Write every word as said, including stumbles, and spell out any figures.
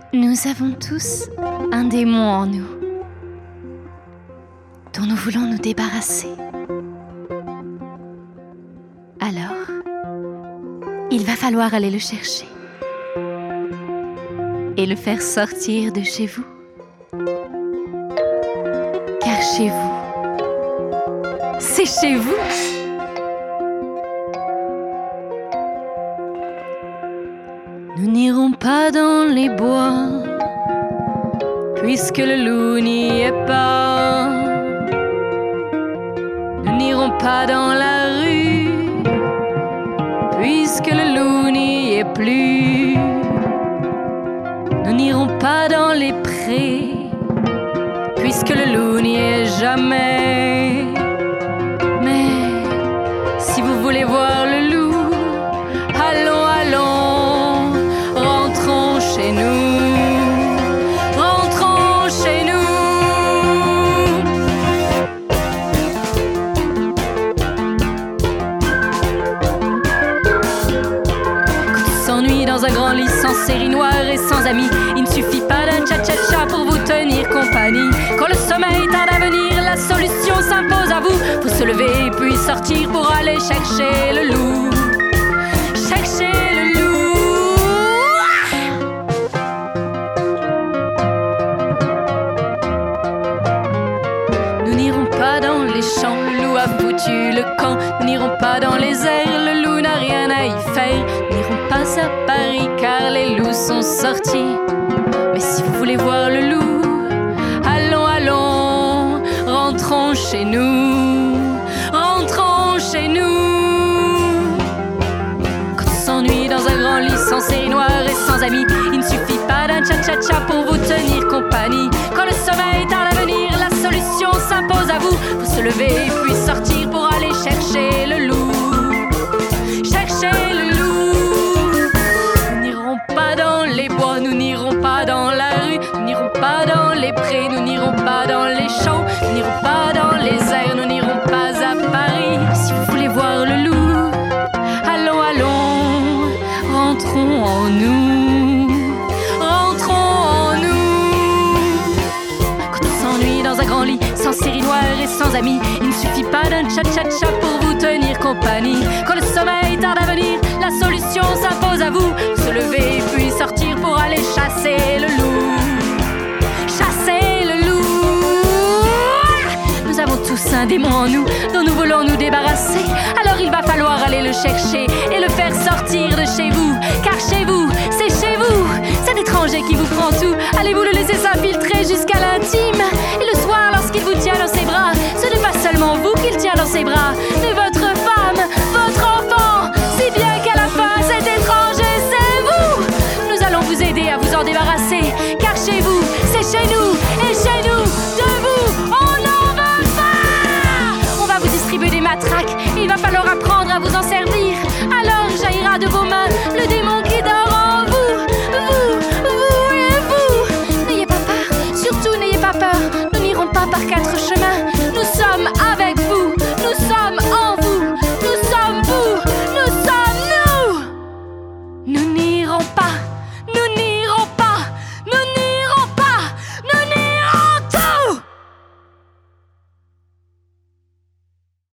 Nous avons tous un démon en nous, dont nous voulons nous débarrasser. Alors, il va falloir aller le chercher et le faire sortir de chez vous. Car chez vous, c'est chez vous. Nous n'irons pas dans les bois, puisque le loup n'y est pas. Nous n'irons pas dans la rue, puisque le loup n'y est plus. Nous n'irons pas dans les prés, puisque le loup n'y est jamais. Mais si vous voulez voir le loup, allons, allons, rentrons chez nous, rentrons chez nous. Quand on s'ennuie dans un grand lit sans série noire et sans amis, il ne suffit pas d'un cha-cha-cha pour vous tenir compagnie. Quand le sommeil tarde à venir, la solution s'impose à vous. Faut se lever puis sortir pour aller chercher le loup. Chercher le loup. Nous n'irons pas dans les champs, le loup a foutu le camp. Nous n'irons pas dans les airs, le loup n'a rien à y faire. Nous n'irons pas à Paris car les loups sont sortis. Mais si vous voulez voir le loup, allons, allons, rentrons chez nous, rentrons chez nous. Quand on s'ennuie dans un grand lit sans série noire et sans amis, il ne suffit pas d'un cha-cha-cha pour vous tenir compagnie. Quand le sommeil tarde à venir, la solution s'impose à vous. Faut se lever puis sortir pour aller chercher le loup. Chercher le loup. Nous n'irons pas dans les bois, nous n'irons pas dans la rue, nous n'irons pas dans les prés, nous n'irons pas dans les champs, nous n'irons pas dans les airs, nous n'irons pas à Paris. Si vous voulez voir le loup, allons, allons, rentrons en nous, rentrons en nous. Quand on s'ennuie dans un grand lit, sans série noire et sans amis, il ne suffit pas d'un cha-cha-cha pour vous tenir compagnie. Quand le sommeil tarde à venir, la solution s'impose à vous. Se lever puis sortir pour aller chasser le loup. Chasser le loup. Nous avons tous un démon en nous dont nous voulons nous débarrasser. Alors il va falloir aller le chercher et le faire sortir de chez vous. Car chez vous, c'est chez vous. Cet étranger qui vous prend tout, allez-vous le laisser sortir?